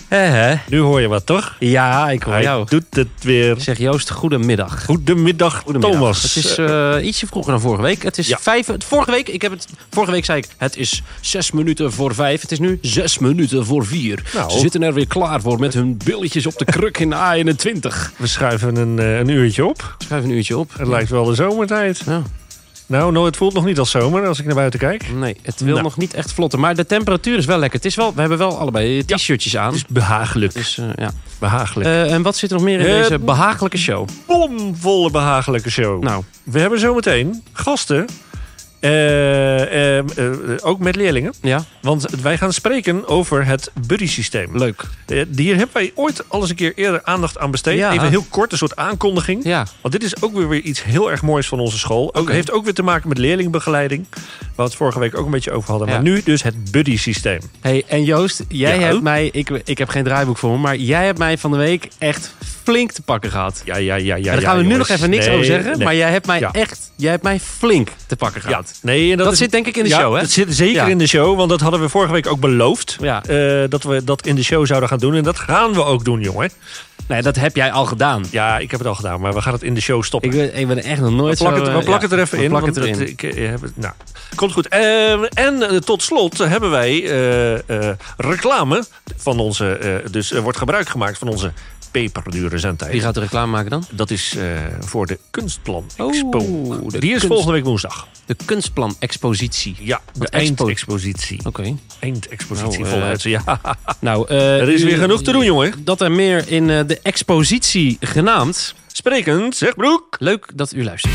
Nu hoor je wat, toch? Ja, ik hoor jou. Doet het weer. Zeg Joost, goedemiddag. Goedemiddag, Thomas. Het is ietsje vroeger dan vorige week. Het is vorige week zei ik, het is 6 minuten voor 5. Het is nu 6 minuten voor 4. Nou. Ze zitten er weer klaar voor met hun billetjes op de kruk in de A21. We schuiven een uurtje op. Schuif een uurtje op. Het lijkt wel de zomertijd. Ja. Nou, het voelt nog niet als zomer als ik naar buiten kijk. Nee, het wil nog niet echt vlotten. Maar de temperatuur is wel lekker. Het is wel, we hebben wel allebei t-shirtjes aan. Het is behagelijk. Dus, ja. Behagelijk. En wat zit er nog meer in deze behagelijke show? Bomvolle behagelijke show. Nou. We hebben zometeen gasten. Ook met leerlingen. Ja. Want wij gaan spreken over het buddy-systeem. Leuk. Hier hebben wij ooit al eens een keer eerder aandacht aan besteed. Ja. Even heel kort, een soort aankondiging. Ja. Want dit is ook weer iets heel erg moois van onze school. Heeft ook weer te maken met leerlingbegeleiding. Waar we het vorige week ook een beetje over hadden. Ja. Maar nu dus het buddy-systeem. Hey, en Joost, jij hebt mij... Ik heb geen draaiboek voor me, maar jij hebt mij van de week echt flink te pakken gehad. Ja. Daar gaan we nu nog even niks over zeggen. Nee. Maar jij hebt mij flink te pakken gehad. Ja. Nee, en dat zit denk ik in de show, hè? Dat zit zeker in de show, want dat hadden we vorige week ook beloofd. Ja. Dat we dat in de show zouden gaan doen. En dat gaan we ook doen, jongen. Nee, dat heb jij al gedaan. Ja, ik heb het al gedaan, maar we gaan het in de show stoppen. Ik ben echt nog nooit we plakken het er even in. Komt goed. En tot slot hebben wij reclame van onze... dus er wordt gebruik gemaakt van onze peperdure zendtijd. Wie gaat de reclame maken dan? Dat is voor de Kunstplan Expo. Die is volgende week woensdag. De Kunstplan-expositie. Ja, de eindexpositie. Oké. Eindexpositie voluit. Ja. Nou, er is weer genoeg te doen, jongen. Dat en meer in de expositie genaamd. Sprekend, zeg Broek. Leuk dat u luistert.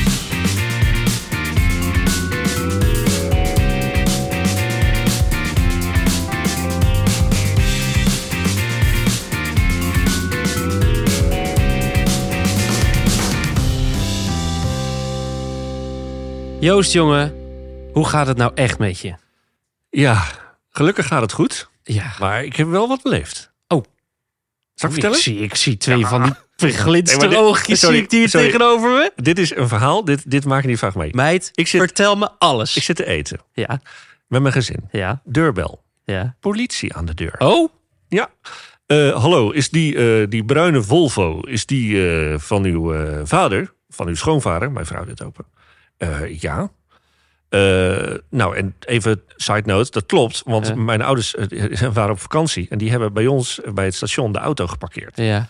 Joost, jongen, hoe gaat het nou echt met je? Ja, gelukkig gaat het goed. Ja. Maar ik heb wel wat beleefd. Oh. Zal ik vertellen? Ik zie twee van die verglinsterde oogjes hier tegenover me. Dit is een verhaal. Dit maak je niet vaak mee. Meid, vertel me alles. Ik zit te eten. Ja. Met mijn gezin. Ja. Deurbel. Ja. Politie aan de deur. Oh? Ja. Hallo, is die bruine Volvo, is die van uw vader? Van uw schoonvader? Mijn vrouw dit open. Ja. Nou, en even side note, dat klopt. Want mijn ouders waren op vakantie. En die hebben bij ons bij het station de auto geparkeerd. Ja.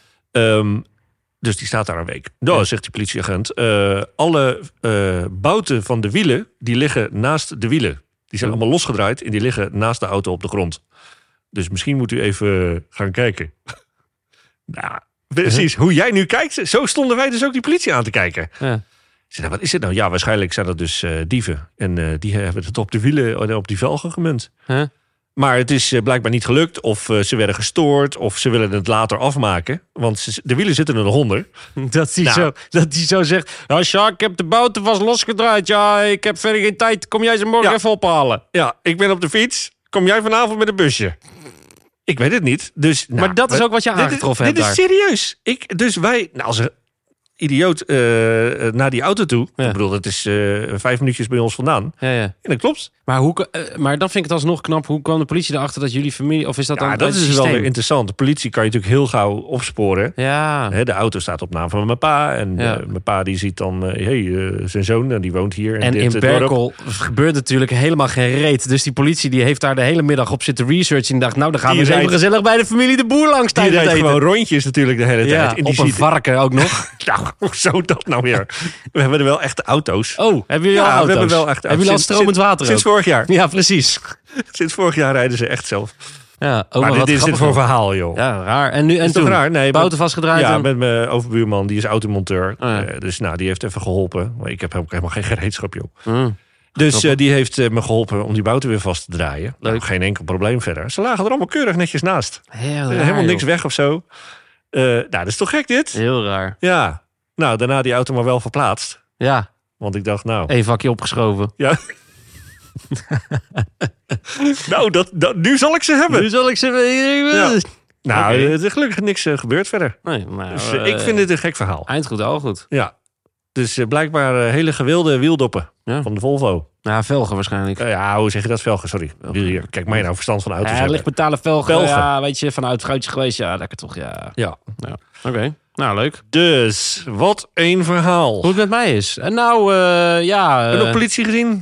Dus die staat daar een week. Nou, zegt die politieagent. Alle bouten van de wielen, die liggen naast de wielen. Die zijn allemaal losgedraaid en die liggen naast de auto op de grond. Dus misschien moet u even gaan kijken. Nou, precies. Hoe jij nu kijkt, zo stonden wij dus ook die politie aan te kijken. Ja. Zei, wat is het nou? Ja, waarschijnlijk zijn dat dus dieven. En die hebben het op de wielen, op die velgen gemunt. Huh? Maar het is blijkbaar niet gelukt. Of ze werden gestoord. Of ze willen het later afmaken. Want de wielen zitten er nog onder. Dat hij zo zegt. Ja, Sjaak, ik heb de bouten vast losgedraaid. Ja, ik heb verder geen tijd. Kom jij ze morgen even ophalen? Ja, ik ben op de fiets. Kom jij vanavond met een busje? Ik weet het niet. Dus, maar dat is ook wat je aangetroffen hebt daar. Dit is serieus. Dus wij... Nou, als idioot naar die auto toe. Ja. Ik bedoel, dat is 5 minuutjes bij ons vandaan. Ja. En dat klopt. Maar dan vind ik het alsnog knap. Hoe kwam de politie erachter dat jullie familie... Of is dat dan dat is wel weer interessant. De politie kan je natuurlijk heel gauw opsporen. Ja. De auto staat op naam van mijn pa. En mijn pa die ziet dan... zijn zoon, die woont hier. En in Berkel gebeurt natuurlijk helemaal geen reet. Dus die politie die heeft daar de hele middag op zitten researchen. En dacht, nou, dan gaan we eens even gezellig bij de familie de Boer langs. Die rijdt gewoon rondjes natuurlijk de hele tijd. En op een varken ook nog. Nou, hoezo dat nou weer? We hebben er wel echte auto's. Oh, hebben jullie al auto's? We hebben wel echte auto's. Hebben jullie al stromend water Sinds vorig jaar. Ja, precies. Sinds vorig jaar rijden ze echt zelf. Ja, maar dit is dit voor verhaal, joh. Ja, raar. En nu en toen? Raar? Nee, bouten vastgedraaid? Ja, met mijn overbuurman, die is automonteur. Oh, ja. Dus nou, die heeft even geholpen. Maar ik heb ook helemaal geen gereedschap, joh. Dus die heeft me geholpen om die bouten weer vast te draaien. Nou, geen enkel probleem verder. Ze lagen er allemaal keurig netjes naast. Helemaal niks weg of zo. Nou, dat is toch gek dit? Heel raar. Ja. Nou, daarna die auto maar wel verplaatst. Ja. Want ik dacht, nou... Eén vakje opgeschoven. Ja. Nou, nu zal ik ze hebben. Nu zal ik ze... Ja. Nou, er is gelukkig niks gebeurd verder. Nee, nou, dus ik vind dit een gek verhaal. Eind goed, al goed. Ja. Dus blijkbaar hele gewilde wieldoppen van de Volvo. Ja, velgen waarschijnlijk. Ja, hoe zeg je dat? Velgen, sorry. Hier, kijk, mij nou verstand van auto's Ja, hebben. licht betalen velgen. Velgen. Ja, weet je, vanuit Goudje geweest. Ja, lekker toch, ja. Ja. Oké, nou leuk. Dus, wat een verhaal. Hoe het met mij is. En nou, Heb je nog politie gezien?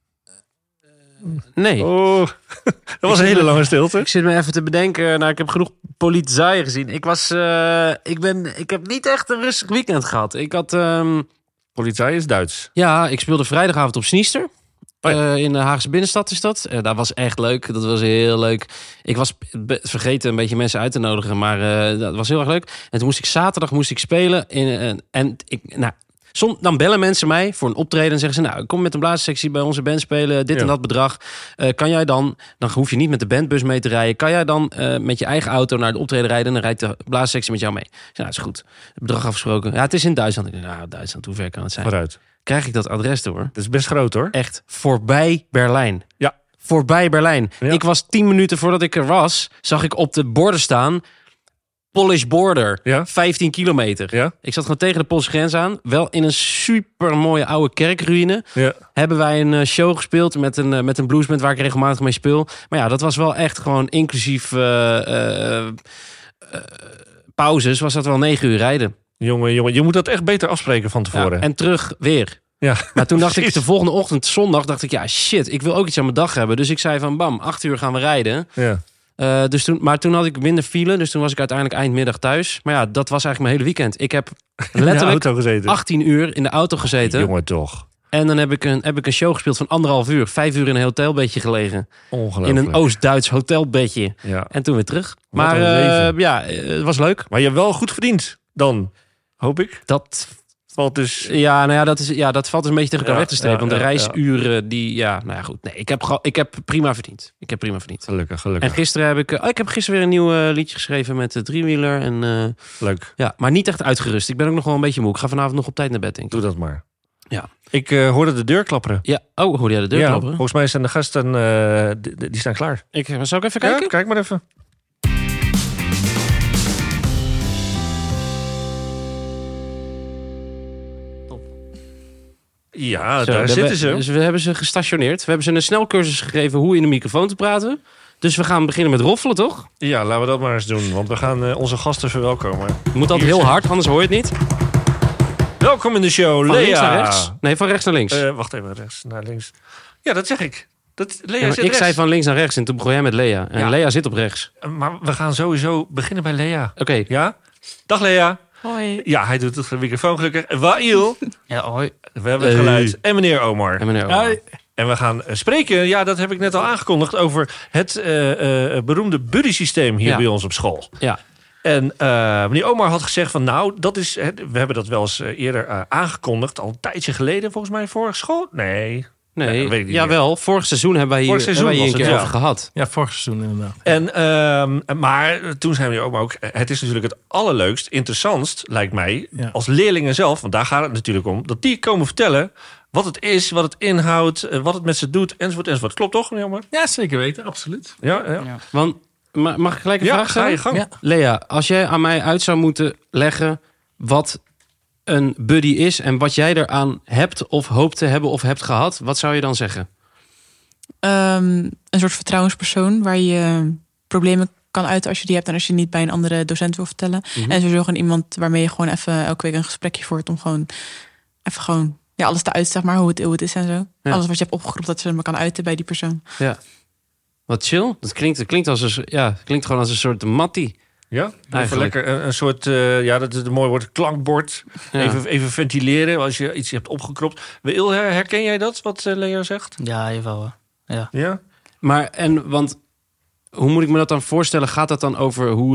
Nee. Oh, dat was een hele lange stilte. Ik zit me even te bedenken. Nou, ik heb genoeg politie gezien. Ik heb niet echt een rustig weekend gehad. Ik had... Politie is Duits. Ja, ik speelde vrijdagavond op Sniester. Oh ja. In de Haagse binnenstad is dat. Dat was echt leuk. Dat was heel leuk. Ik was vergeten een beetje mensen uit te nodigen. Maar dat was heel erg leuk. En toen moest ik zaterdag spelen. Dan bellen mensen mij voor een optreden en zeggen ze... nou, ik kom met een blaassectie bij onze band spelen, dit en dat bedrag. Kan jij dan hoef je niet met de bandbus mee te rijden... kan jij dan met je eigen auto naar de optreden rijden... en dan rijdt de blaassectie met jou mee. Ik zei, nou, is goed. Het bedrag afgesproken. Ja, het is in Duitsland. Ik zei, nou, Duitsland, hoe ver kan het zijn? Vooruit. Krijg ik dat adres door? Dat is best groot, hoor. Echt voorbij Berlijn. Ja. Voorbij Berlijn. Ja. Ik was 10 minuten voordat ik er was... zag ik op de borden staan... Polish border, Ja. 15 kilometer. Ja. Ik zat gewoon tegen de Poolse grens aan. Wel in een super mooie oude kerkruïne. Ja. Hebben wij een show gespeeld met een bluesband waar ik regelmatig mee speel. Maar ja, dat was wel echt gewoon inclusief pauzes. Was dat wel 9 uur rijden. Jongen, je moet dat echt beter afspreken van tevoren. Ja, en terug weer. Ja. Maar toen dacht ik Precies. de volgende ochtend, zondag, dacht ik... ja, shit, ik wil ook iets aan mijn dag hebben. Dus ik zei van, bam, 8 uur gaan we rijden. Ja. Maar toen had ik minder file, dus toen was ik uiteindelijk eindmiddag thuis. Maar ja, dat was eigenlijk mijn hele weekend. Ik heb In de letterlijk auto gezeten. 18 uur in de auto gezeten. Jongen, toch. En dan heb ik een show gespeeld van 1,5 uur. 5 uur in een hotelbedje gelegen. Ongelooflijk. In een Oost-Duits hotelbedje. Ja. En toen weer terug. Wat Maar een leven. het was leuk. Maar je hebt wel goed verdiend. Dan, hoop ik. Dat Valt dus... Ja, nou ja, dat valt dus een beetje tegen elkaar weg te strepen. ja, want de ja, reisuren, goed. Nee, ik heb prima verdiend. Gelukkig. En gisteren heb ik heb gisteren weer een nieuw liedje geschreven met de driewieler. En, Leuk. ja, maar niet echt uitgerust. Ik ben ook nog wel een beetje moe. Ik ga vanavond nog op tijd naar bed, denk ik. Doe dat maar. Ja. Ik hoorde de deur klapperen. Ja, hoorde jij de deur Ja, klapperen? volgens mij zijn de gasten... die staan klaar. Zou ik even kijken? Ja, kijk maar even. Ja, Zo, daar zitten ze. Dus we hebben ze gestationeerd. We hebben ze een snelcursus gegeven hoe in de microfoon te praten. Dus we gaan beginnen met roffelen, toch? Ja, laten we dat maar eens doen. Want we gaan onze gasten verwelkomen. Je moet altijd heel hard, anders hoor je het niet. Welkom in de show, Van Lea. links naar rechts? Nee, van rechts naar links. Wacht even, rechts naar links. Ja, dat zeg ik. Lea Ja, maar zit ik rechts. zei van links naar rechts en toen begon jij met Lea. En Ja. Lea zit op rechts. Maar we gaan sowieso beginnen bij Lea. Oké. Ja? Dag Lea. Hoi. Ja, hij doet het de microfoon gelukkig. Wail. Ja, hoi. We hebben het geluid. En meneer Omar. En meneer Omar. En we gaan spreken, ja, dat heb ik net al aangekondigd... over het beroemde buddy-systeem hier Ja. bij ons op school. Ja. En meneer Omar had gezegd van nou, dat is... we hebben dat wel eens eerder aangekondigd. Al een tijdje geleden, volgens mij, vorige school. Nee. Nee, Ja, weet ik niet jawel. Vorig seizoen hebben wij hier, Vorig seizoen hebben wij hier een was keer het, over gehad. Ja, vorig seizoen inderdaad. En, maar toen zijn we ook... Het is natuurlijk het allerleukst, interessantst, lijkt mij... Ja. als leerlingen zelf, want daar gaat het natuurlijk om... dat die komen vertellen wat het is, wat het inhoudt... wat het met ze doet, enzovoort. Klopt toch, meneer Omar? Ja, zeker weten, absoluut. Ja. Ja. Want, mag ik gelijk een Ja, vraag ga stellen? je gang. Ja. Lea, als jij aan mij uit zou moeten leggen wat een buddy is... en wat jij eraan hebt of hoopt te hebben of hebt gehad... wat zou je dan zeggen? Een soort vertrouwenspersoon waar je problemen kan uiten als je die hebt... en als je niet bij een andere docent wil vertellen. En sowieso gewoon iemand waarmee je gewoon even elke week een gesprekje voert... om gewoon even alles te uiten, zeg maar, hoe het is en zo. Ja. Alles wat je hebt opgeroepen, dat ze me kan uiten bij die persoon. Ja. Wat chill. Dat klinkt gewoon als een soort mattie. Ja, even Eigenlijk. lekker een soort, dat is een mooi woord, klankbord. Ja. Even ventileren als je iets hebt opgekropt. Wil, herken jij dat, wat Lea zegt? Ja, jawel. Ja. Ja? Maar, want hoe moet ik me dat dan voorstellen? Gaat dat dan over hoe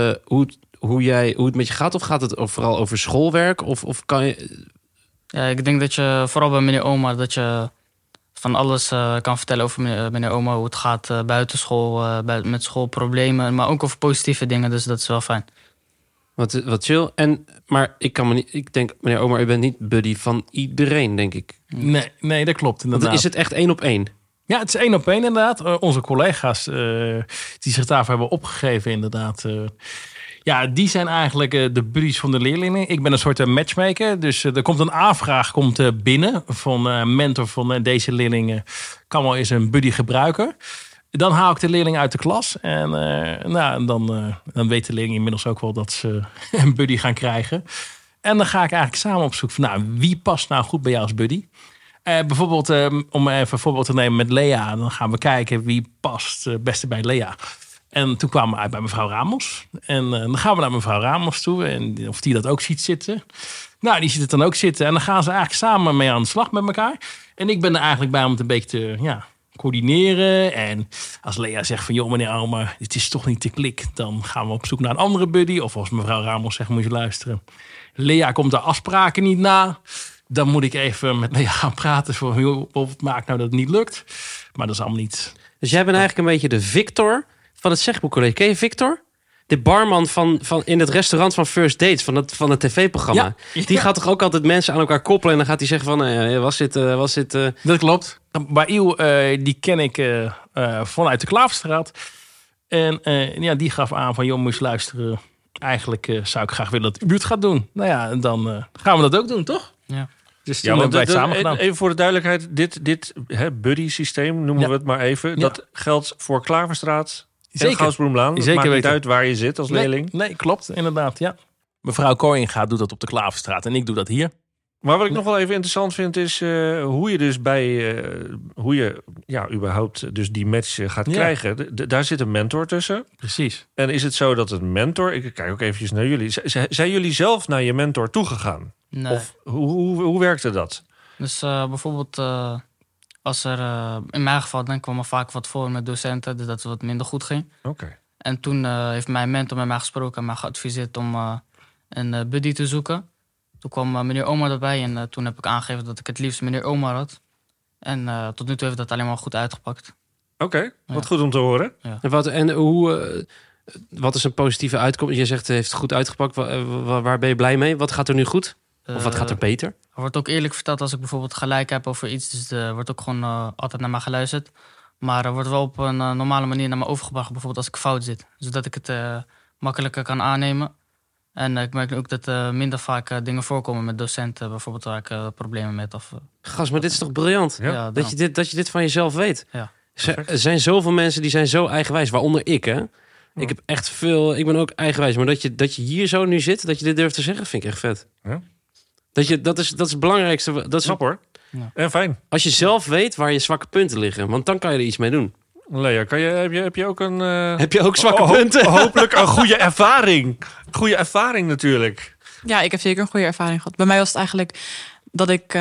het met je gaat? Of gaat het vooral over schoolwerk? Of kan je... Ja, ik denk dat je, vooral bij meneer Omar, dat je van alles kan vertellen over meneer Omar. Hoe het gaat buiten school, met schoolproblemen, maar ook over positieve dingen. Dus dat is wel fijn. Wat chill. Maar ik denk, meneer Omar, u bent niet buddy van iedereen, denk ik. Nee, dat klopt inderdaad. Want is het echt 1 op 1? Ja, het is 1 op 1 inderdaad. Onze collega's die zich daarvoor hebben opgegeven inderdaad... Ja, die zijn eigenlijk de buddies van de leerlingen. Ik ben een soort matchmaker. Dus er komt een aanvraag binnen van mentor van deze leerlingen. Kan wel eens een buddy gebruiken. Dan haal ik de leerling uit de klas. En dan weet de leerling inmiddels ook wel dat ze een buddy gaan krijgen. En dan ga ik eigenlijk samen op zoek van wie past nou goed bij jou als buddy. Bijvoorbeeld, om even een voorbeeld te nemen met Lea. Dan gaan we kijken wie past het beste bij Lea. En toen kwamen we uit bij mevrouw Ramos. En dan gaan we naar mevrouw Ramos toe. En of die dat ook ziet zitten. Nou, die ziet het dan ook zitten. En dan gaan ze eigenlijk samen mee aan de slag met elkaar. En ik ben er eigenlijk bij om het een beetje te coördineren. En als Lea zegt van, joh meneer Almer, het is toch niet te klik. Dan gaan we op zoek naar een andere buddy. Of als mevrouw Ramos zegt, moet je luisteren. Lea komt de afspraken niet na. Dan moet ik even met Lea gaan praten. Voor wat maakt nou dat het niet lukt. Maar dat is allemaal niet. Dus jij bent eigenlijk een beetje de Victor van het Zegboekcollege. Ken je Victor? De barman van in het restaurant van First Dates, van het tv-programma. Ja. Die gaat toch ook altijd mensen aan elkaar koppelen. En dan gaat hij zeggen van, was dit... Dat klopt. Bail, die ken ik vanuit de Klaverstraat. En die gaf aan van, joh, moest luisteren. Eigenlijk zou ik graag willen dat u het gaat doen. Nou ja, dan gaan we dat ook doen, toch? Ja. Dus toen hebben wij het samen gedaan. Even voor de duidelijkheid, dit buddy-systeem, noemen we het maar even. Ja. Dat geldt voor Klaverstraat en Goudsbloemlaan. Het maakt niet uit waar je zit als leerling. Nee, klopt, inderdaad, ja. Mevrouw Kooienga doet dat op de Klaverstraat en ik doe dat hier. Maar wat ik nog wel even interessant vind is hoe je dus überhaupt dus die match gaat krijgen. Daar zit een mentor tussen. Precies. En is het zo dat een mentor, ik kijk ook eventjes naar jullie, zijn jullie zelf naar je mentor toegegaan? Nee. Of hoe werkte dat? Dus bijvoorbeeld als er, in mijn geval dan kwam er vaak wat voor met docenten, dus dat het wat minder goed ging. Oké. En toen heeft mijn mentor met mij gesproken en mij geadviseerd om een buddy te zoeken. Toen kwam meneer Omar erbij en toen heb ik aangegeven dat ik het liefst meneer Omar had. En tot nu toe heeft dat alleen maar goed uitgepakt. Oké, wat goed om te horen. Ja. Wat is een positieve uitkomst? Je zegt het heeft goed uitgepakt. Waar ben je blij mee? Wat gaat er nu goed? Of wat gaat er beter? Er wordt ook eerlijk verteld als ik bijvoorbeeld gelijk heb over iets. Dus er wordt ook gewoon altijd naar mij geluisterd. Maar er wordt wel op een normale manier naar me overgebracht. Bijvoorbeeld als ik fout zit. Zodat ik het makkelijker kan aannemen. En ik merk ook dat minder vaak dingen voorkomen met docenten. Bijvoorbeeld waar ik problemen met. Gast, maar dit is toch briljant? Ja, dat je dit van jezelf weet. Ja. Er zijn zoveel mensen die zijn zo eigenwijs. Waaronder ik, hè? Ik heb echt veel... Ik ben ook eigenwijs. Maar dat je hier zo nu zit, dat je dit durft te zeggen, vind ik echt vet. Ja. Dat is het belangrijkste. Dat is, snap hoor. Ja. En fijn. Als je zelf weet waar je zwakke punten liggen. Want dan kan je er iets mee doen. Lea, heb je ook een... Heb je ook zwakke punten? Hopelijk een goede ervaring. Goede ervaring natuurlijk. Ja, ik heb zeker een goede ervaring gehad. Bij mij was het eigenlijk dat ik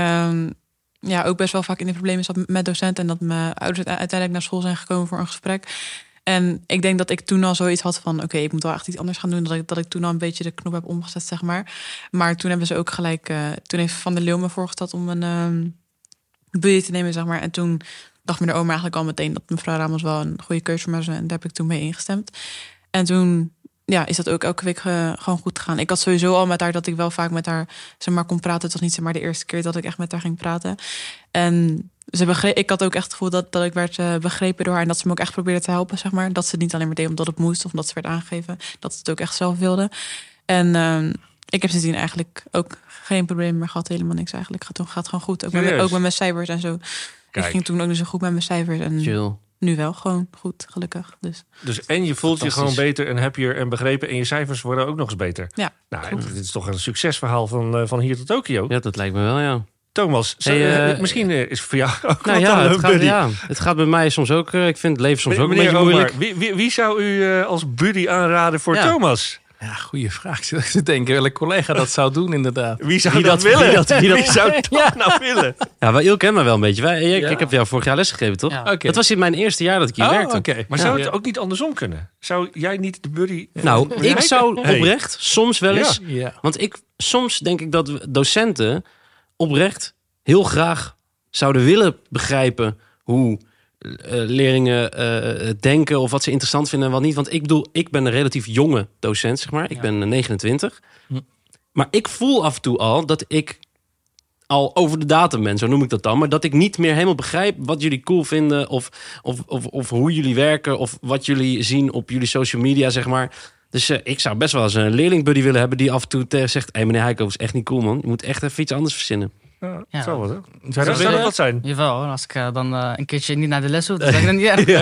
ook best wel vaak in de problemen zat met docenten. En dat mijn ouders uiteindelijk naar school zijn gekomen voor een gesprek. En ik denk dat ik toen al zoiets had van... oké, ik moet wel echt iets anders gaan doen. Dat ik toen al een beetje de knop heb omgezet, zeg maar. Maar toen hebben ze ook gelijk... toen heeft Van der Leeuw me voorgesteld om een buddy te nemen, zeg maar. En toen dacht meneer Omer eigenlijk al meteen... dat mevrouw Ramos wel een goede keuze voor mij was. En daar heb ik toen mee ingestemd. En toen is dat ook elke week gewoon goed gegaan. Ik had sowieso al met haar dat ik wel vaak met haar kon praten. Het was niet de eerste keer dat ik echt met haar ging praten. En... ik had ook echt het gevoel dat ik werd begrepen door haar... en dat ze me ook echt probeerde te helpen, zeg maar. Dat ze het niet alleen maar deed omdat het moest... of omdat ze werd aangegeven, dat ze het ook echt zelf wilde. En ik heb sindsdien eigenlijk ook geen probleem meer gehad. Helemaal niks eigenlijk. Gaat gewoon goed. Ook met mijn cijfers en zo. Kijk. Ik ging toen ook niet zo goed met mijn cijfers. En chill. Nu wel gewoon goed, gelukkig. Dus en je voelt je gewoon beter en happier en begrepen... en je cijfers worden ook nog eens beter. Ja, nou, dit is toch een succesverhaal van hier tot Tokio. Ja, dat lijkt me wel, ja. Thomas, misschien is voor jou ook het gaat bij mij soms ook... ik vind het leven soms ook een beetje moeilijk. Wie zou u als buddy aanraden voor Thomas? Ja, goede vraag. Ik zit te denken welke collega dat zou doen, inderdaad. Wie zou dat willen? Wie zou dat nou willen? Ja, maar Il kent me wel een beetje. Ik heb jou vorig jaar lesgegeven, toch? Ja. Dat was in mijn eerste jaar dat ik hier werkte. Okay. Maar zou het ook niet andersom kunnen? Zou jij niet de buddy... Nou, ik zou oprecht soms wel eens... Ja. Want soms denk ik dat docenten oprecht... heel graag zouden willen begrijpen hoe leerlingen denken... of wat ze interessant vinden en wat niet. Want ik bedoel, ik ben een relatief jonge docent, zeg maar. Ik ben 29. Maar ik voel af en toe al dat ik al over de datum ben, zo noem ik dat dan. Maar dat ik niet meer helemaal begrijp wat jullie cool vinden... of hoe jullie werken of wat jullie zien op jullie social media, zeg maar... Dus ik zou best wel eens een leerlingbuddy willen hebben die af en toe zegt... Hé, meneer Heiko, is echt niet cool, man. Je moet echt even iets anders verzinnen. Ja, zou wat, hè? Zou dat Zou dat wat zijn? Jawel, hoor. Als ik dan een keertje niet naar de les hoef, dan zeg ik dan niet erg.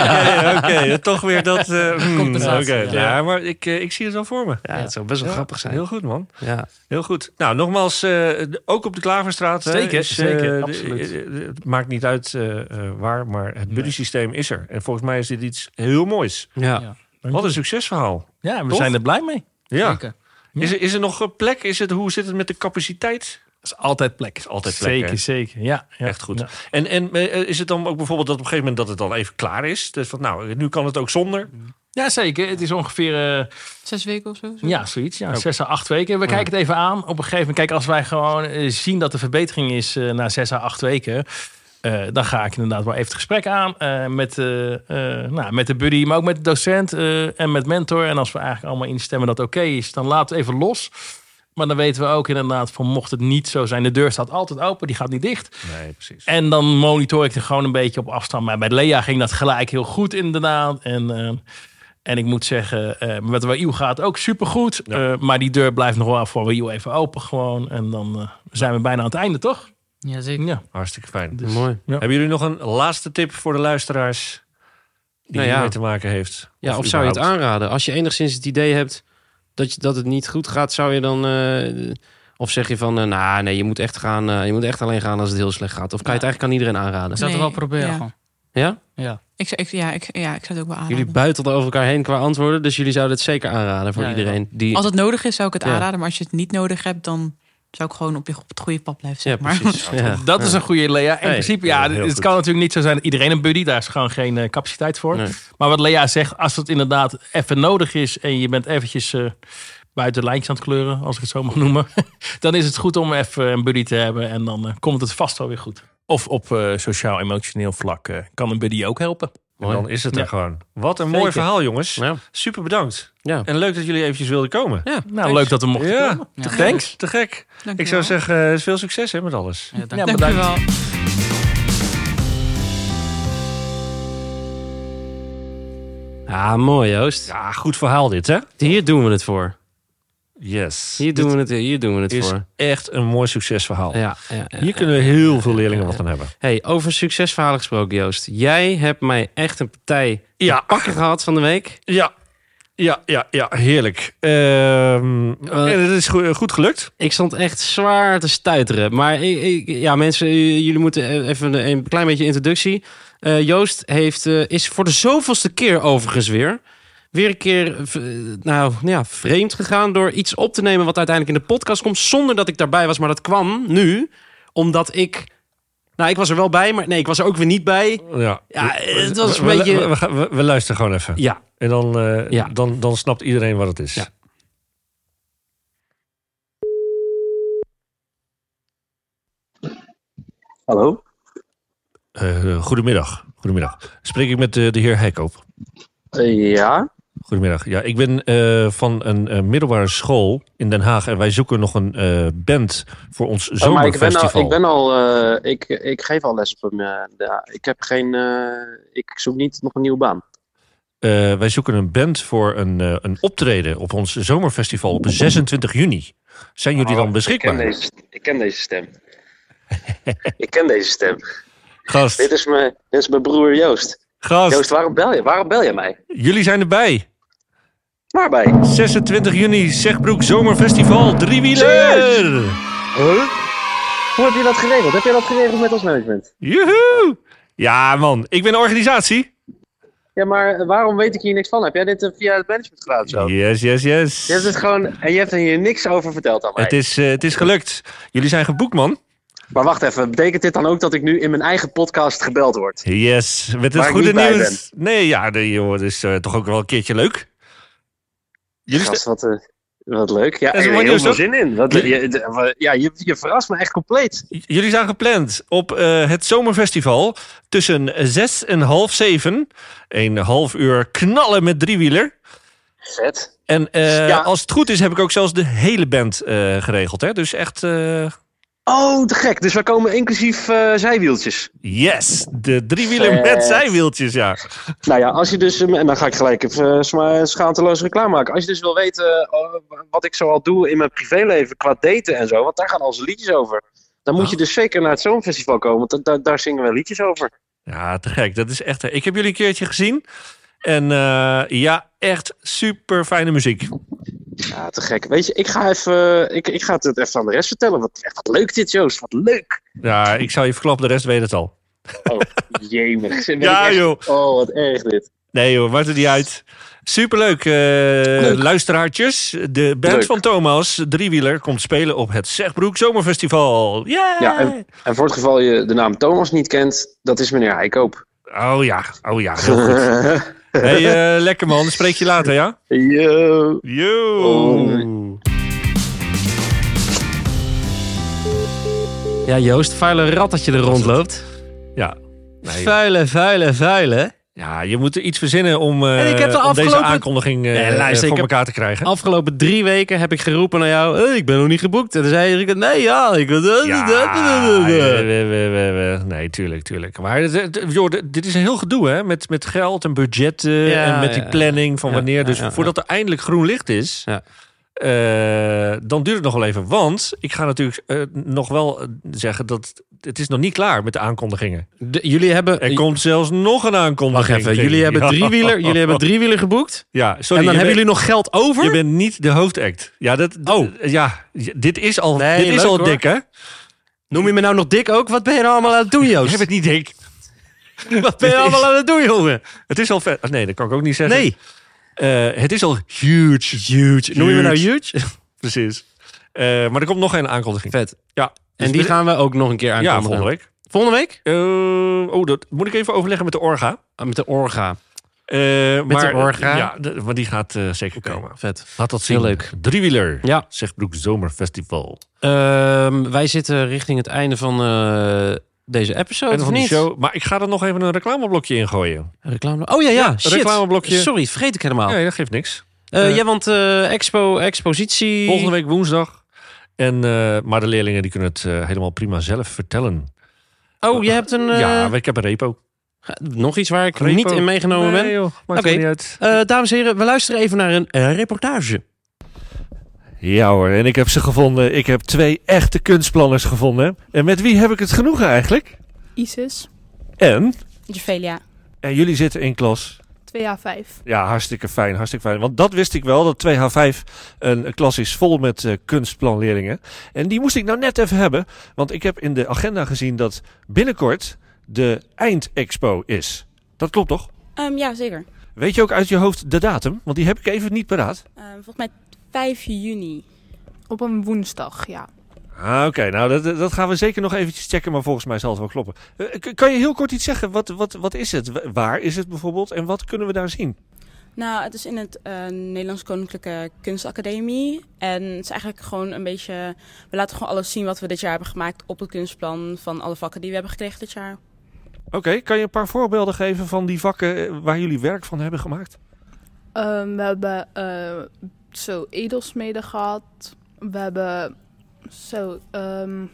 Oké. Toch weer dat... Compensatie, Ja, maar ik zie het wel voor me. Ja, het zou best wel grappig zijn. Heel goed, man. Ja. Heel goed. Nou, nogmaals, ook op de Klaverstraat. Zeker, absoluut. Het maakt niet uit waar, maar het buddy-systeem is er. En volgens mij is dit iets heel moois. Ja. Wat een succesverhaal. Ja, we Toch? zijn er blij mee. Ja. Zeker. Is er nog plek? Hoe zit het met de capaciteit? Dat is altijd plek. Altijd plek, hè? Zeker. Ja. Echt goed. Ja. En is het dan ook bijvoorbeeld dat op een gegeven moment dat het dan even klaar is? Dus van, nou, nu kan het ook zonder. Ja, zeker. Het is ongeveer 6 weken of zo? ja, zoiets. Ja, 6 à 8 weken. We kijken het even aan. Op een gegeven moment, kijk, als wij gewoon zien dat er verbetering is na 6 à 8 weken... dan ga ik inderdaad wel even het gesprek aan met de buddy, maar ook met de docent en met mentor. En als we eigenlijk allemaal instemmen dat het oké is, dan laten we even los. Maar dan weten we ook inderdaad van mocht het niet zo zijn, de deur staat altijd open, die gaat niet dicht. Nee, precies. En dan monitor ik er gewoon een beetje op afstand. Maar bij Lea ging dat gelijk heel goed inderdaad. En ik moet zeggen, met Wail gaat het ook supergoed. Ja. Maar die deur blijft nog wel voor Wail even open gewoon. En dan zijn we bijna aan het einde, toch? Ja, zeker. Ja. Hartstikke fijn. Mooi. Ja. Hebben jullie nog een laatste tip voor de luisteraars die hiermee te maken heeft? Ja, of zou je het überhaupt? aanraden? Als je enigszins het idee hebt dat het niet goed gaat, zou je dan... of zeg je van, nee, je moet echt gaan. Je moet echt alleen gaan als het heel slecht gaat. Of kan je het eigenlijk aan iedereen aanraden? Ik zou het Nee, wel proberen ja. gewoon. Ja? Ja. Ik zou het ook wel aanraden. Jullie buitelden over elkaar heen qua antwoorden. Dus jullie zouden het zeker aanraden voor Ja, iedereen. Die... Als het nodig is, zou ik het Ja. aanraden. Maar als je het niet nodig hebt, dan zou ik gewoon op het goede pad blijven. Ja, Zeg maar. precies. Ja. Dat is een goede Lea. In Hey, principe, heel het goed. kan natuurlijk niet zo zijn dat iedereen een buddy. Daar is gewoon geen capaciteit voor. Nee. Maar wat Lea zegt, als het inderdaad even nodig is en je bent eventjes buiten de lijntjes aan het kleuren, als ik het zo mag noemen, dan is het goed om even een buddy te hebben en dan komt het vast wel weer goed. Of op sociaal-emotioneel vlak kan een buddy ook helpen. En dan is het er Ja. gewoon. Wat een Zeker. mooi verhaal, jongens. Ja. Super bedankt. Ja. En leuk dat jullie eventjes wilden komen. Ja. Nou, leuk dat we mochten Ja, komen. Ja. Thanks. te gek. Dank Ik je zou wel. zeggen, veel succes hè, met alles. Ja, dank Ja, je. Dank je bedankt. wel. Ah, mooi Joost. Ja, goed verhaal dit, hè? Hier doen we het voor. Yes. Hier doen we het is voor. echt een mooi succesverhaal. Ja. Hier kunnen we heel veel leerlingen wat aan hebben. Hey, over succesverhalen gesproken, Joost. Jij hebt mij echt een partij Ja. pakken gehad van de week. Ja, heerlijk. En het is goed gelukt. Ik stond echt zwaar te stuiteren. Maar mensen, jullie moeten even een klein beetje introductie. Joost is voor de zoveelste keer overigens weer een keer vreemd gegaan door iets op te nemen wat uiteindelijk in de podcast komt, zonder dat ik daarbij was. Maar dat kwam nu, omdat ik was er wel bij, maar nee, ik was er ook weer niet bij. Ja, Het was een beetje... We luisteren gewoon even. Ja, En Ja. dan snapt iedereen wat het is. Ja. Hallo? Goedemiddag. Spreek ik met de heer Heikoop? Ja? Goedemiddag. Ja, ik ben van een middelbare school in Den Haag en wij zoeken nog een band voor ons Maar zomerfestival. ik geef al les op hem. Ik zoek niet nog een nieuwe baan. Wij zoeken een band voor een optreden op ons zomerfestival op 26 juni. Zijn jullie dan beschikbaar? Ik ken deze stem. Ik ken deze stem. Gast, Dit is mijn broer Joost. gast, Joost, waarom bel je? Waarom bel je mij? jullie zijn erbij. Waarbij? 26 juni, Zegbroek Zomerfestival, driewieler. Huh? Hoe heb je dat geregeld? Heb je dat geregeld met ons management? Joehoe! Ja man, ik ben de organisatie. Ja, maar waarom weet ik hier niks van? Heb jij dit via het management gedaan of zo? Yes. Je hebt het gewoon en je hebt er hier niks over verteld aan mij. Het is gelukt. Jullie zijn geboekt, man. Maar wacht even, betekent dit dan ook dat ik nu in mijn eigen podcast gebeld word? Yes, met het Waar ik goede niet bij nieuws. Nee, joh, dat is toch ook wel een keertje leuk. Jullie Gast, wat leuk. Ja, Dat is ik mooi heb heel nieuws, veel zin in. Je verrast me echt compleet. Jullie zijn gepland op het zomerfestival tussen 6 en half 7. Een half uur knallen met driewieler. Vet. En Ja. als het goed is, heb ik ook zelfs de hele band geregeld. Hè? Dus echt... Oh, te gek. Dus wij komen inclusief zijwieltjes. Yes, de driewieler met zijwieltjes, ja. Nou ja, als je dus... en dan ga ik gelijk even schaamteloos reclame maken. Als je dus wil weten wat ik zoal doe in mijn privéleven qua daten en zo. Want daar gaan onze liedjes over. Dan moet je dus zeker naar het Zomerfestival komen. Want daar zingen we liedjes over. Ja, te gek. Dat is echt... Ik heb jullie een keertje gezien. En ja, echt super fijne muziek. Ja, te gek. Weet je, ik ga het even aan de rest vertellen. Wat leuk dit, Joost. Wat leuk. Ja, ik zou je verklappen, de rest weet het al. Oh, jemig. Ja, joh. Oh, wat erg dit. Nee joh, maakt het niet uit. Superleuk, luisteraartjes. De band Leuk. van Thomas, driewieler, komt spelen op het Zegbroek Zomerfestival. Yeah! Ja, en voor het geval je de naam Thomas niet kent, dat is meneer Heikoop. Oh ja, heel goed. Hey, lekker man, spreek je later, ja? Yo. Yo. Hoi. Ja, Joost, vuile rat dat je er rondloopt. Ja. Nee, Vuile. ja, je moet er iets verzinnen om, En ik heb de om deze afgelopen- aankondiging luister, voor ik heb- elkaar te krijgen. Afgelopen 3 weken heb ik geroepen naar jou. Ik ben nog niet geboekt. En dan zei je, nee, ja, ik ben... Nee, tuurlijk. Maar joh, dit is een heel gedoe, hè? Met geld en budgetten en met die planning van wanneer. Dus voordat er eindelijk groen licht is, dan duurt het nog wel even. Want ik ga natuurlijk nog wel zeggen dat het is nog niet klaar met de aankondigingen. Jullie hebben... Er komt zelfs nog een aankondiging. Wacht even, jullie hebben driewieler geboekt. Ja, sorry. En dan hebben jullie nog geld over? Je bent niet de hoofdact. Ja, dit is al, Nee, dit is leuk, al hoor. dik, hè? Noem je me nou nog dik ook? Wat ben je nou allemaal aan het doen, Joost? Je bent niet dik. Wat ben je allemaal aan het doen, jongen? Het is al vet. Nee, dat kan ik ook niet zeggen. Nee. Het is al huge. Noem je me nou huge? Precies. Maar er komt nog een aankondiging. Vet. Ja. En die gaan we ook nog een keer aankondigen. Ja, volgende week. Volgende week? Dat moet ik even overleggen met de orga. Met de orga. Maar de orga? Ja, maar die gaat zeker komen. Vet. Laat dat zien. Heel leuk. Driewieler. Ja. Zegbroek Zomerfestival. Wij zitten richting het einde van deze episode, En of van de niet? show. Maar ik ga er nog even een reclameblokje in gooien. Reclame. Oh ja, Een shit. reclameblokje. Sorry, vergeet ik helemaal. Ja, dat geeft niks. Want expositie... Volgende week woensdag. Maar de leerlingen die kunnen het helemaal prima zelf vertellen. Oh, je hebt een... Ja, ik heb een repo. Nog iets waar ik Repo. niet in meegenomen ben? Nee, joh, maakt Oké. er niet uit. Dames en heren, we luisteren even naar een reportage. Ja hoor, en ik heb ze gevonden. Ik heb 2 echte kunstplanners gevonden. En met wie heb ik het genoegen eigenlijk? Isis, En Javelia, jullie zitten in klas. 2H5. Ja, hartstikke fijn. Want dat wist ik wel, dat 2H5 een klas is vol met kunstplanleerlingen. En die moest ik nou net even hebben. Want ik heb in de agenda gezien dat binnenkort de eindexpo is. Dat klopt toch? Ja, zeker. Weet je ook uit je hoofd de datum? Want die heb ik even niet paraat. Volgens mij 5 juni. Op een woensdag, ja. Oké, nou dat gaan we zeker nog eventjes checken, maar volgens mij zal het wel kloppen. Kan je heel kort iets zeggen? Wat is het? Waar is het bijvoorbeeld? En wat kunnen we daar zien? Nou, het is in het Nederlands Koninklijke Kunstacademie. En het is eigenlijk gewoon een beetje... We laten gewoon alles zien wat we dit jaar hebben gemaakt op het kunstplan van alle vakken die we hebben gekregen dit jaar. Oké, kan je een paar voorbeelden geven van die vakken waar jullie werk van hebben gemaakt? We hebben edelsmeden gehad. We hebben even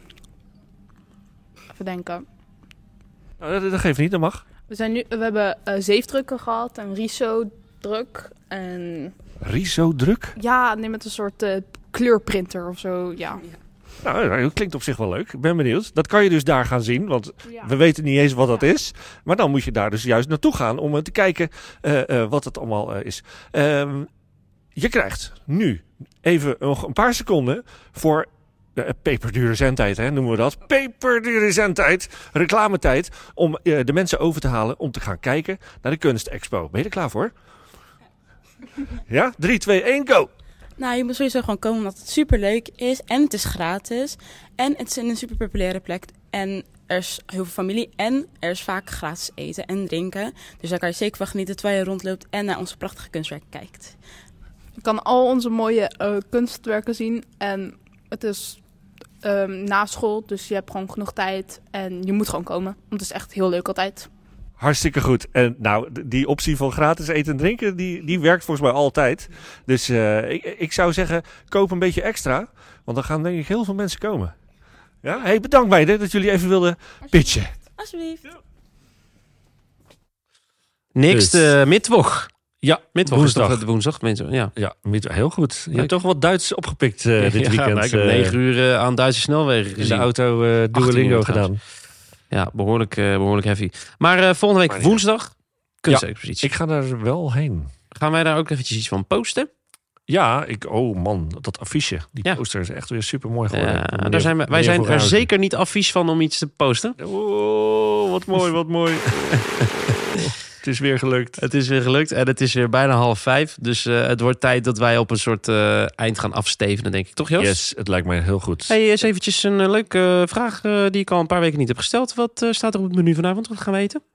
denken. Nou, dat geeft niet, dat mag. We hebben zeefdrukken gehad en riso-druk. En Riso-druk? ja, neem het een soort kleurprinter of zo, ja. Nou, dat klinkt op zich wel leuk. Ik ben benieuwd. Dat kan je dus daar gaan zien, want Ja. we weten niet eens wat dat is. Maar dan moet je daar dus juist naartoe gaan om te kijken wat het allemaal is. Je krijgt nu even nog een paar seconden voor peperdure zendtijd, hè, noemen we dat. Peperdure zendtijd, reclametijd, om de mensen over te halen om te gaan kijken naar de kunstexpo. Ben je er klaar voor? Ja? 3, 2, 1, go! Nou, je moet sowieso gewoon komen omdat het super leuk is. En het is gratis. En het is in een super populaire plek. En er is heel veel familie. En er is vaak gratis eten en drinken. Dus daar kan je zeker van genieten terwijl je rondloopt en naar onze prachtige kunstwerken kijkt. Je kan al onze mooie kunstwerken zien. En het is na school, dus je hebt gewoon genoeg tijd. En je moet gewoon komen, want het is echt heel leuk altijd. Hartstikke goed. En nou, die optie van gratis eten en drinken, die werkt volgens mij altijd. Dus ik zou zeggen, koop een beetje extra. Want dan gaan denk ik heel veel mensen komen. Ja? Hey, bedankt meiden dat jullie even wilden pitchen. Alsjeblieft. Niks Mittwoch. Ja, Mittwoch woensdag. is toch de woensdag? Ja. Ja, heel goed. Je Leuk. hebt toch wat Duits opgepikt dit weekend. Ja, ik heb 9 uur aan Duitse snelwegen in de gezien. auto 18 Duolingo uur gedaan. Ja, behoorlijk heavy. Maar volgende week woensdag, kunstexpositie. Ik ga daar wel heen. Gaan wij daar ook eventjes iets van posten? Ja, dat affiche. Die poster is echt weer super mooi geworden. Daar zijn wij zijn er zeker niet advies van om iets te posten. Oh, wat mooi, wat mooi. Het is weer gelukt. Het is weer gelukt en het is weer bijna 4:30. Dus het wordt tijd dat wij op een soort eind gaan afstevenen, denk ik. Toch, Joost? Yes, het lijkt mij heel goed. Hey, eens eventjes een leuke vraag die ik al een paar weken niet heb gesteld. Wat staat er op het menu vanavond? Wat gaan we eten?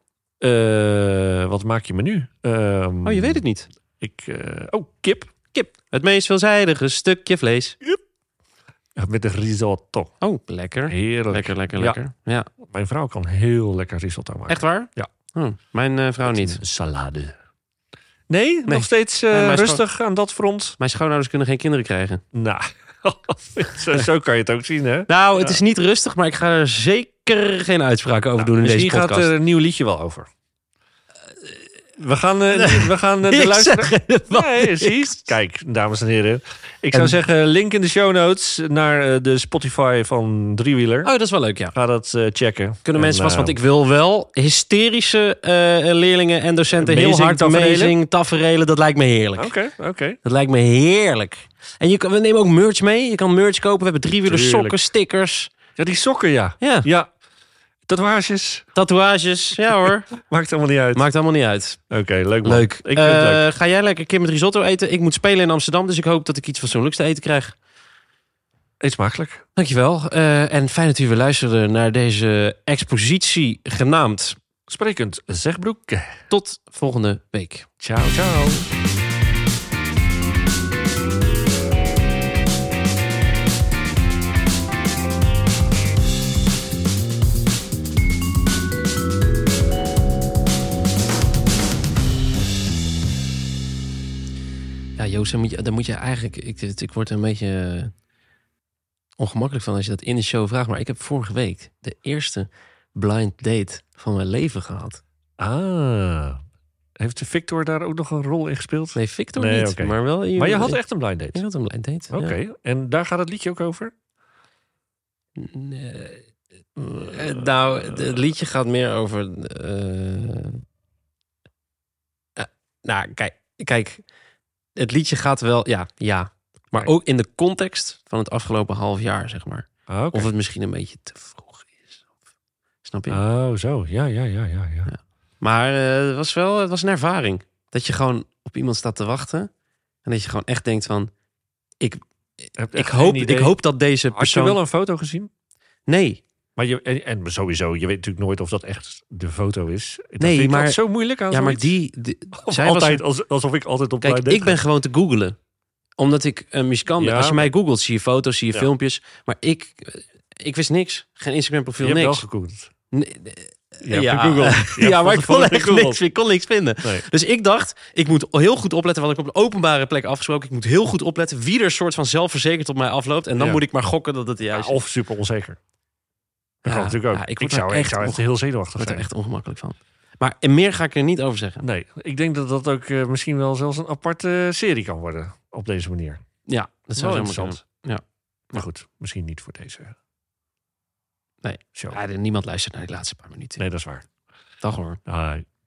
Wat maak je menu? Je weet het niet. Kip. Kip. Het meest veelzijdige stukje vlees. Met een risotto. Oh, lekker. Heerlijk. Lekker. Ja. Mijn vrouw kan heel lekker risotto maken. Echt waar? Ja. Mijn vrouw niet. Een salade. Nee, nog steeds rustig aan dat front. Mijn schoonouders kunnen geen kinderen krijgen. Nou, zo kan je het ook zien, hè? Nou, het is niet rustig, maar ik ga er zeker geen uitspraken over doen in deze podcast. Misschien gaat er een nieuw liedje wel over. We gaan de luisteraar... Nee, zie. Kijk, dames en heren. Ik zou zeggen, link in de show notes naar de Spotify van Driewieler. Oh, dat is wel leuk, ja. Ga dat checken. Kunnen mensen vast, want ik wil wel hysterische leerlingen en docenten heel hard amazing taferelen. Dat lijkt me heerlijk. Oké. Dat lijkt me heerlijk. En we nemen ook merch mee. Je kan merch kopen. We hebben Driewieler sokken, stickers. Ja, die sokken, ja. Tatoeages, ja hoor. Maakt allemaal niet uit. Oké, leuk man. Leuk. Ik vind het leuk. Ga jij lekker kip met risotto eten? Ik moet spelen in Amsterdam, dus ik hoop dat ik iets fatsoenlijks te eten krijg. Eet smakelijk. Dankjewel. En fijn dat u weer luisterde naar deze expositie genaamd Sprekend Zegbroek. Tot volgende week. Ciao. Ja, Joost, dan moet je eigenlijk... Ik word er een beetje ongemakkelijk van als je dat in de show vraagt. Maar ik heb vorige week de eerste blind date van mijn leven gehad. Heeft Victor daar ook nog een rol in gespeeld? Nee, Victor niet. Okay. Maar wel... Maar je had echt een blind date? Ik had een blind date, Oké. En daar gaat het liedje ook over? Nee. Nou, het liedje gaat meer over... Nou, kijk... Het liedje gaat wel, ja. Maar ook in de context van het afgelopen half jaar, zeg maar. Okay. Of het misschien een beetje te vroeg is. Snap je? Oh, zo. Ja. Maar het was een ervaring. Dat je gewoon op iemand staat te wachten. En dat je gewoon echt denkt van... Ik hoop dat deze persoon... Had je wel een foto gezien? Nee. Maar en sowieso, je weet natuurlijk nooit of dat echt de foto is. Dat nee, vind maar ik zo moeilijk aan maar zij altijd, alsof ik altijd op... Kijk, ik ben gewoon te googlen. Omdat ik een muzikant ben. Als je mij googelt, zie je foto's, zie je filmpjes. Maar ik wist niks. Geen Instagram profiel, niks. Je hebt wel gegoogeld. Maar ik kon echt niks. Ik kon niks vinden. Nee. Dus ik dacht, ik moet heel goed opletten wat ik op een openbare plek afgesproken. Ik moet heel goed opletten wie er soort van zelfverzekerd op mij afloopt. En dan moet ik maar gokken dat het de juiste is. Of super onzeker. Dat kan natuurlijk ook. Ik zou echt heel zenuwachtig zijn. Ik word er echt ongemakkelijk van. Maar meer ga ik er niet over zeggen. Nee, ik denk dat dat ook misschien wel zelfs een aparte serie kan worden. Op deze manier. Ja, dat zou zo interessant. Ja. Maar goed, misschien niet voor deze show. Nee, niemand luistert naar die laatste paar minuten. Nee, dat is waar. Dag hoor. Hoi.